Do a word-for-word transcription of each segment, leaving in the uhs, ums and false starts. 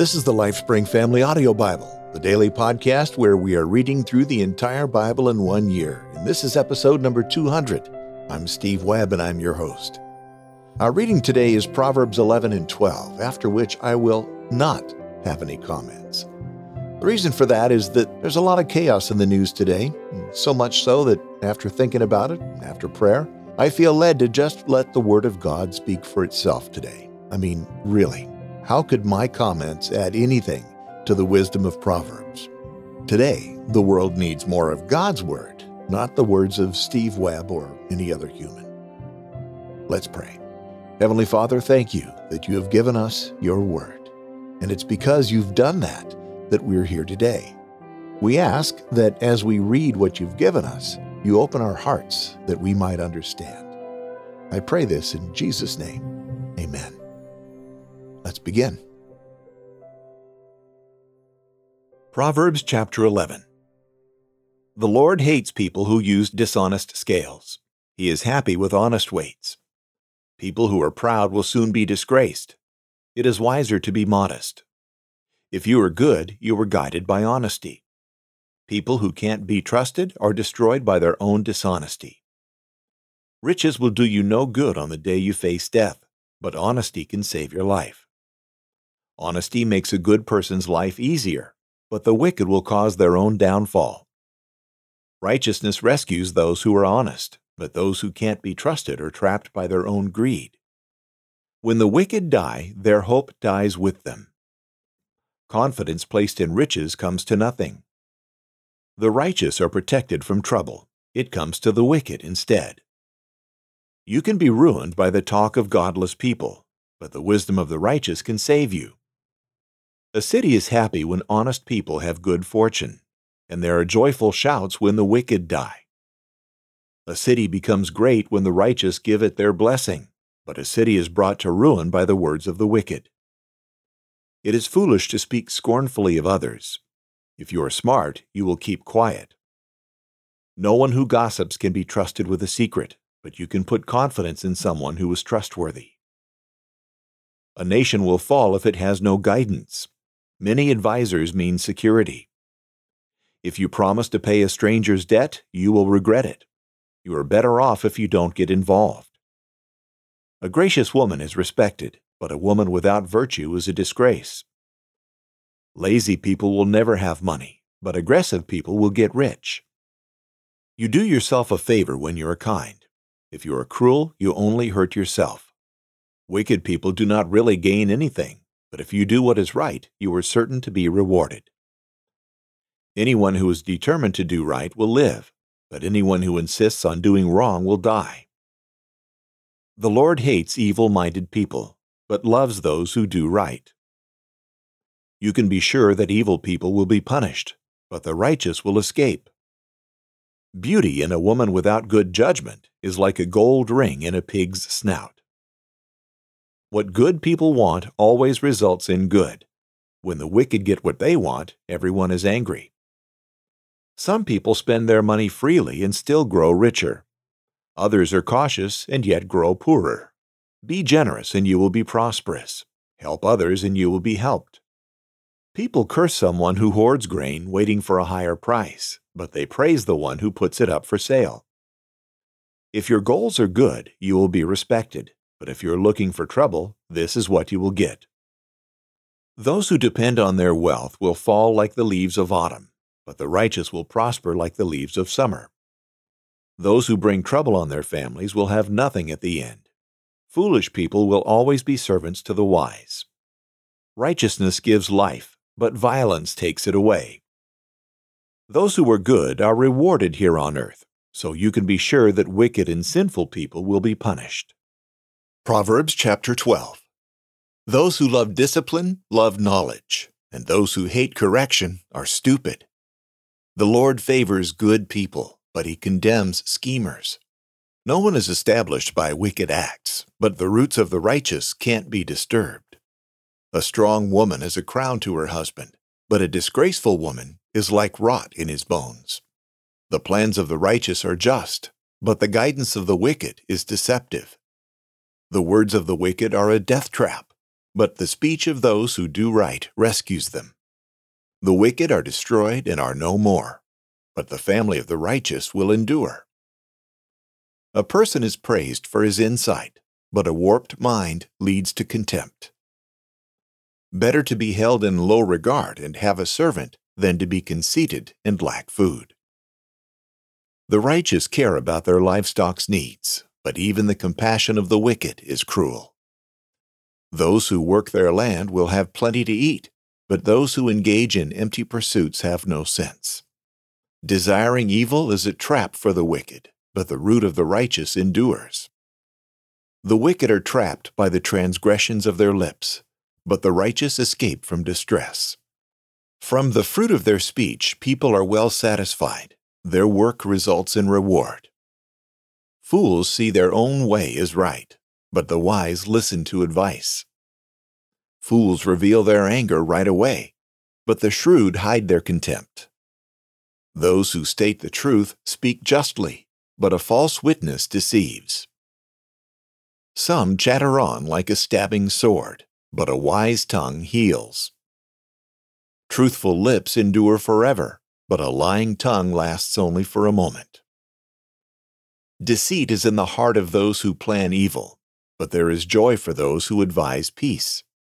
This is the LifeSpring Family Audio Bible, the daily podcast where we are reading through the entire Bible in one year. And this is episode number two hundred. I'm Steve Webb, and I'm your host. Our reading today is Proverbs eleven and twelve, after which I will not have any comments. The reason for that is that there's a lot of chaos in the news today, so much so that after thinking about it, after prayer, I feel led to just let the Word of God speak for itself today. I mean, really. How could my comments add anything to the wisdom of Proverbs? Today, the world needs more of God's Word, not the words of Steve Webb or any other human. Let's pray. Heavenly Father, thank you that you have given us your Word, and it's because you've done that that we're here today. We ask that as we read what you've given us, you open our hearts that we might understand. I pray this in Jesus' name. Amen. Let's begin. Proverbs chapter eleven. The Lord hates people who use dishonest scales. He is happy with honest weights. People who are proud will soon be disgraced. It is wiser to be modest. If you are good, you are guided by honesty. People who can't be trusted are destroyed by their own dishonesty. Riches will do you no good on the day you face death, but honesty can save your life. Honesty makes a good person's life easier, but the wicked will cause their own downfall. Righteousness rescues those who are honest, but those who can't be trusted are trapped by their own greed. When the wicked die, their hope dies with them. Confidence placed in riches comes to nothing. The righteous are protected from trouble. It comes to the wicked instead. You can be ruined by the talk of godless people, but the wisdom of the righteous can save you. A city is happy when honest people have good fortune, and there are joyful shouts when the wicked die. A city becomes great when the righteous give it their blessing, but a city is brought to ruin by the words of the wicked. It is foolish to speak scornfully of others. If you are smart, you will keep quiet. No one who gossips can be trusted with a secret, but you can put confidence in someone who is trustworthy. A nation will fall if it has no guidance. Many advisors mean security. If you promise to pay a stranger's debt, you will regret it. You are better off if you don't get involved. A gracious woman is respected, but a woman without virtue is a disgrace. Lazy people will never have money, but aggressive people will get rich. You do yourself a favor when you are kind. If you are cruel, you only hurt yourself. Wicked people do not really gain anything, but if you do what is right, you are certain to be rewarded. Anyone who is determined to do right will live, but anyone who insists on doing wrong will die. The Lord hates evil-minded people, but loves those who do right. You can be sure that evil people will be punished, but the righteous will escape. Beauty in a woman without good judgment is like a gold ring in a pig's snout. What good people want always results in good. When the wicked get what they want, everyone is angry. Some people spend their money freely and still grow richer. Others are cautious and yet grow poorer. Be generous and you will be prosperous. Help others and you will be helped. People curse someone who hoards grain waiting for a higher price, but they praise the one who puts it up for sale. If your goals are good, you will be respected. But if you're looking for trouble, this is what you will get. Those who depend on their wealth will fall like the leaves of autumn, but the righteous will prosper like the leaves of summer. Those who bring trouble on their families will have nothing at the end. Foolish people will always be servants to the wise. Righteousness gives life, but violence takes it away. Those who are good are rewarded here on earth, so you can be sure that wicked and sinful people will be punished. Proverbs chapter twelve. Those who love discipline love knowledge, and those who hate correction are stupid. The Lord favors good people, but he condemns schemers. No one is established by wicked acts, but the roots of the righteous can't be disturbed. A strong woman is a crown to her husband, but a disgraceful woman is like rot in his bones. The plans of the righteous are just, but the guidance of the wicked is deceptive. The words of the wicked are a death trap, but the speech of those who do right rescues them. The wicked are destroyed and are no more, but the family of the righteous will endure. A person is praised for his insight, but a warped mind leads to contempt. Better to be held in low regard and have a servant than to be conceited and lack food. The righteous care about their livestock's needs, but even the compassion of the wicked is cruel. Those who work their land will have plenty to eat, but those who engage in empty pursuits have no sense. Desiring evil is a trap for the wicked, but the root of the righteous endures. The wicked are trapped by the transgressions of their lips, but the righteous escape from distress. From the fruit of their speech, people are well satisfied. Their work results in reward. Fools see their own way as right, but the wise listen to advice. Fools reveal their anger right away, but the shrewd hide their contempt. Those who state the truth speak justly, but a false witness deceives. Some chatter on like a stabbing sword, but a wise tongue heals. Truthful lips endure forever, but a lying tongue lasts only for a moment. Deceit is in the heart of those who plan evil, but there is joy for those who advise peace.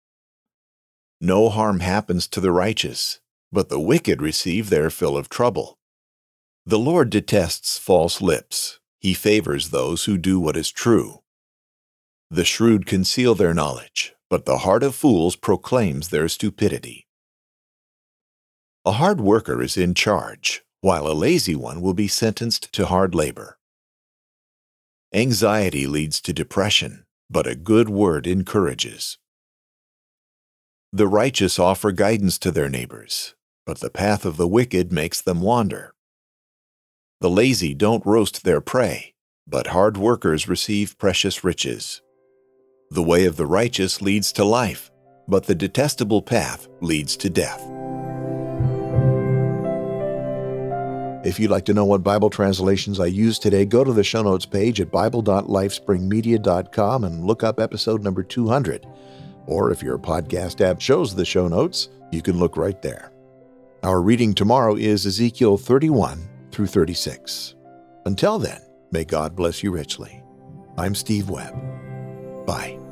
No harm happens to the righteous, but the wicked receive their fill of trouble. The Lord detests false lips. He favors those who do what is true. The shrewd conceal their knowledge, but the heart of fools proclaims their stupidity. A hard worker is in charge, while a lazy one will be sentenced to hard labor. Anxiety leads to depression, but a good word encourages. The righteous offer guidance to their neighbors, but the path of the wicked makes them wander. The lazy don't roast their prey, but hard workers receive precious riches. The way of the righteous leads to life, but the detestable path leads to death. If you'd like to know what Bible translations I used today, go to the show notes page at bible dot lifespring media dot com and look up episode number two hundred. Or if your podcast app shows the show notes, you can look right there. Our reading tomorrow is Ezekiel thirty-one through thirty-six. Until then, may God bless you richly. I'm Steve Webb. Bye.